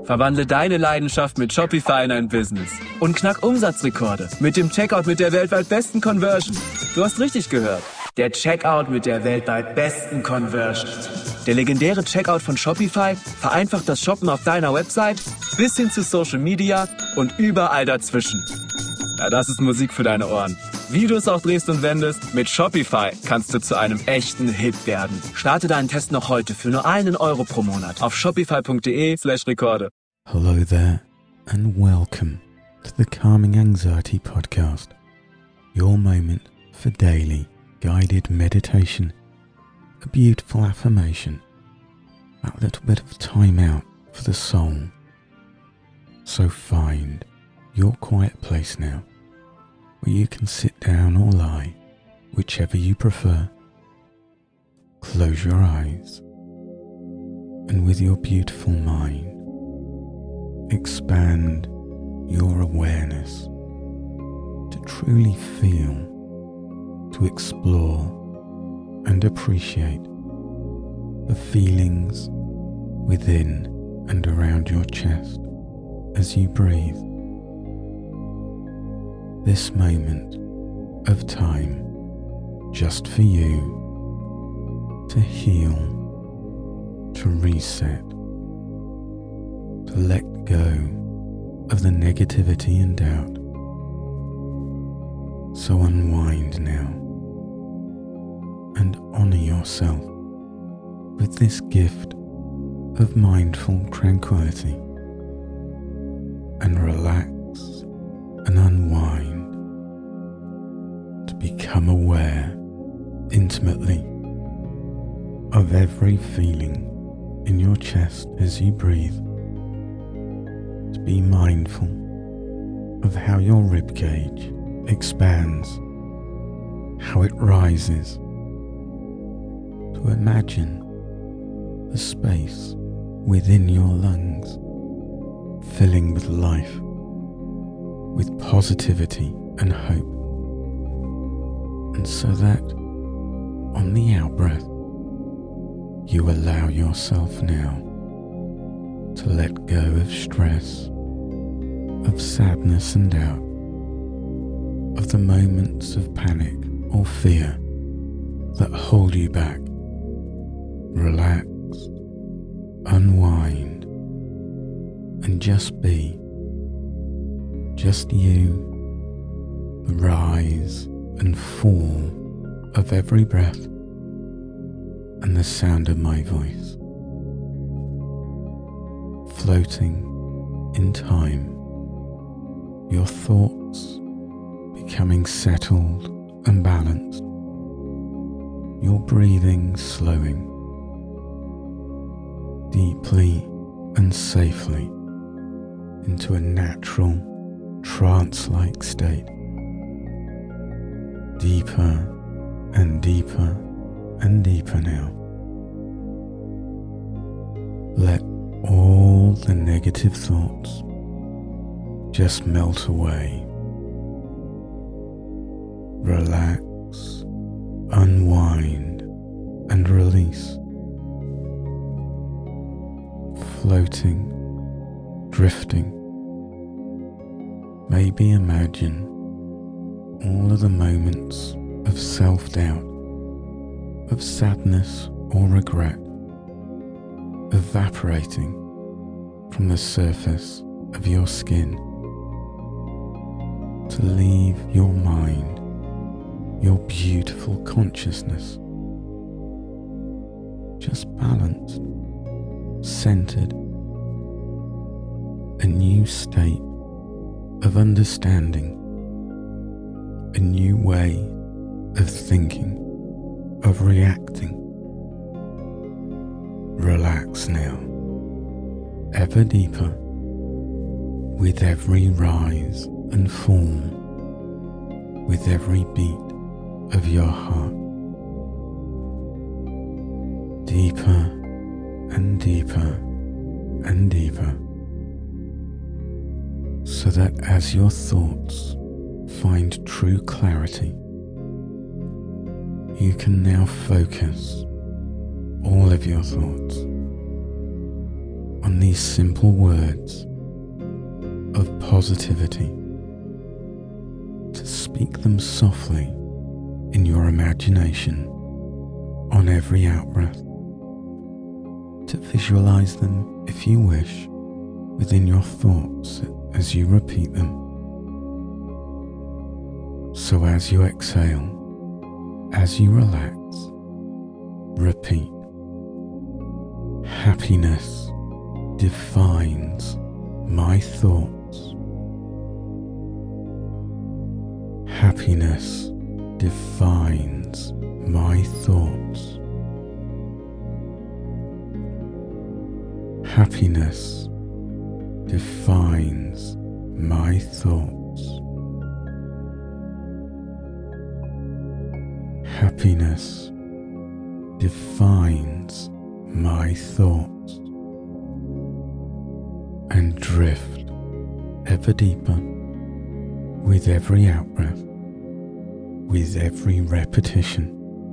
Verwandle deine Leidenschaft mit Shopify in ein Business und knack Umsatzrekorde mit dem Checkout mit der weltweit besten Conversion. Du hast richtig gehört. Der Checkout mit der weltweit besten Conversion. Der legendäre Checkout von Shopify vereinfacht das Shoppen auf deiner Website bis hin zu Social Media und überall dazwischen. Ja, das ist Musik für deine Ohren. Wie du es auch drehst und wendest, mit Shopify kannst du zu einem echten Hit werden. Starte deinen Test noch heute für nur €1 pro Monat auf shopify.de/Rekorde. Hello there and welcome to the Calming Anxiety Podcast, your moment for daily guided meditation, a beautiful affirmation, that little bit of time out for the soul. So find your quiet place now, where you can sit down or lie, whichever you prefer. Close your eyes, and with your beautiful mind, expand your awareness to truly feel, to explore and appreciate the feelings within and around your chest as you breathe. This moment of time just for you to heal, to reset, to let go of the negativity and doubt. So unwind now and honor yourself with this gift of mindful tranquility, and relax and unwind to become aware intimately of every feeling in your chest as you breathe. To be mindful of how your ribcage expands, how it rises. To imagine the space within your lungs filling with life, with positivity and hope. And so that on the out-breath, you allow yourself now to let go of stress, of sadness and doubt, of the moments of panic or fear that hold you back. Relax, unwind, and just be. Just you, the rise and fall of every breath, and the sound of my voice. Floating in time, your thoughts becoming settled and balanced, your breathing slowing, deeply and safely into a natural trance-like state. Deeper and deeper and deeper now. Let all the negative thoughts just melt away. Relax, unwind, and release. Floating, drifting. Maybe imagine all of the moments of self-doubt, of sadness or regret, evaporating from the surface of your skin, to leave your mind, your beautiful consciousness, just balanced, centered, a new state of understanding, a new way of thinking, of reacting. Relax now, ever deeper, with every rise and fall, with every beat of your heart. Deeper and deeper and deeper, so that as your thoughts find true clarity, you can now focus all of your thoughts on these simple words of positivity, to speak them softly in your imagination on every out-breath, to visualize them, if you wish, within your thoughts as you repeat them. So as you exhale, as you relax, repeat. Happiness defines my thoughts. Happiness defines my thoughts. Happiness defines my thoughts. Happiness defines my thoughts. And drift ever deeper with every out-breath, with every repetition,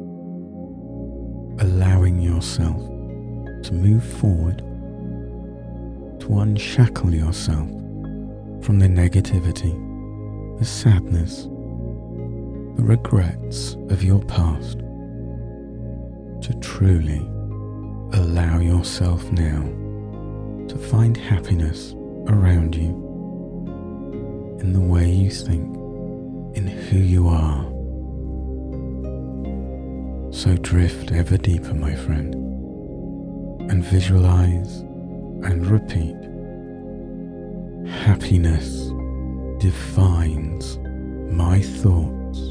allowing yourself to move forward, to unshackle yourself from the negativity, the sadness, the regrets of your past, to truly allow yourself now to find happiness around you, in the way you think, in who you are. So drift ever deeper, my friend, and visualize and repeat. Happiness defines my thoughts.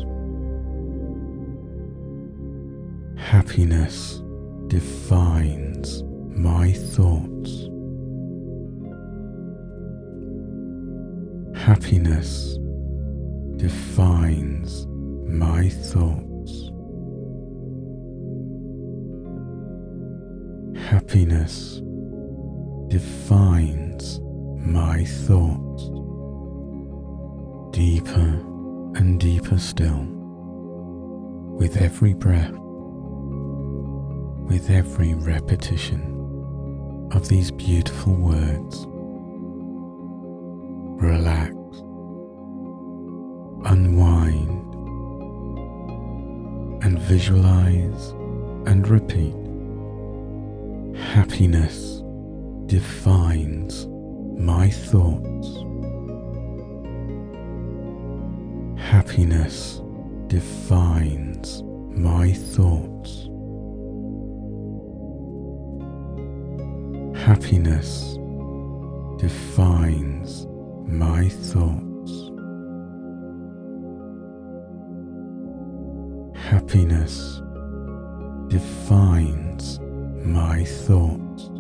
Happiness defines my thoughts. Happiness defines my thoughts. Happiness defines my thoughts. Deeper and deeper still, with every breath, with every repetition of these beautiful words. Relax, unwind, and visualize and repeat. Happiness defines my thoughts. Happiness defines my thoughts. Happiness defines my thoughts. Happiness defines my thoughts.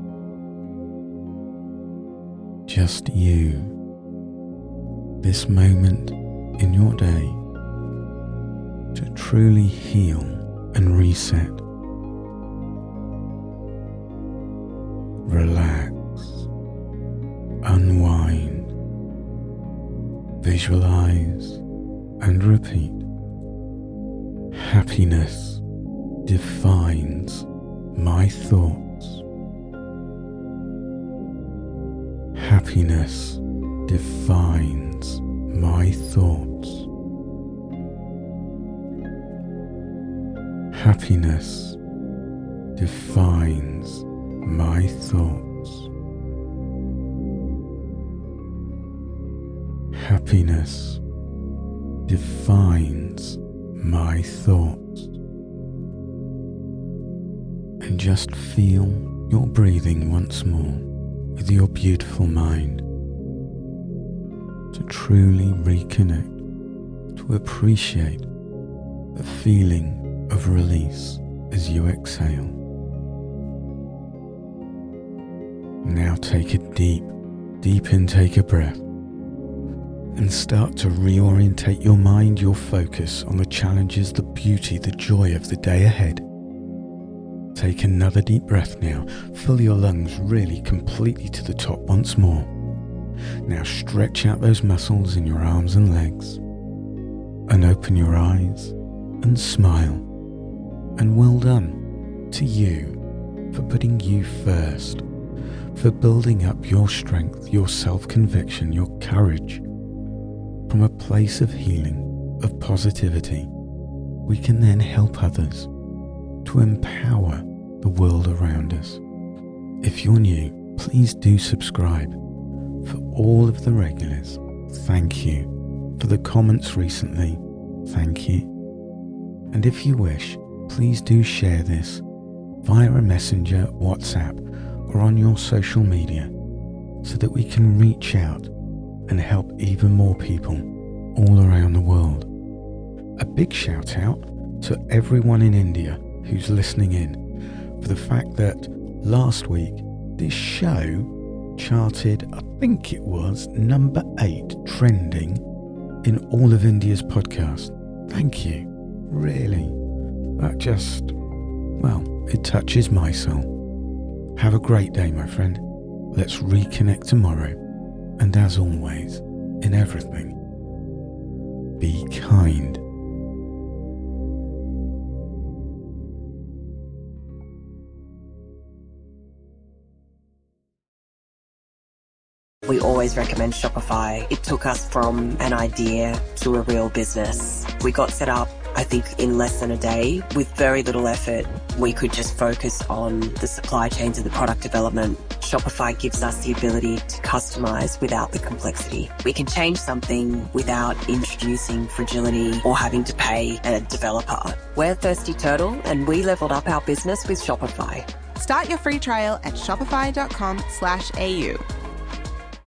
Just you, this moment in your day, to truly heal and reset. Relax, unwind, visualize and repeat. Happiness defines my thoughts. Happiness defines my thoughts. Happiness defines my thoughts. Happiness defines my thoughts. And just feel your breathing once more with your beautiful mind, to truly reconnect, to appreciate the feeling of release as you exhale. Now take a deep intake of breath and start to reorientate your mind, your focus on the challenges, the beauty, the joy of the day ahead. Take another deep breath now. Fill your lungs really completely to the top once more. Now stretch out those muscles in your arms and legs, and open your eyes and smile. And well done to you for putting you first, for building up your strength, your self-conviction, your courage. From a place of healing, of positivity, we can then help others to empower the world around us. If you're new, please do subscribe. For all of the regulars, thank you. For the comments recently, thank you. And if you wish, please do share this via a messenger, WhatsApp, or on your social media so that we can reach out and help even more people all around the world. A big shout out to everyone in India who's listening in for the fact that last week this show charted, I think it was number 8 trending in all of India's podcast. Thank you. Really. That just, well, it touches my soul. Have a great day, my friend. Let's reconnect tomorrow. And as always, in everything, be kind. We always recommend Shopify. It took us from an idea to a real business. We got set up, I think, in less than a day. With very little effort, we could just focus on the supply chains and the product development. Shopify gives us the ability to customize without the complexity. We can change something without introducing fragility or having to pay a developer. We're Thirsty Turtle, and we leveled up our business with Shopify. Start your free trial at shopify.com/AU.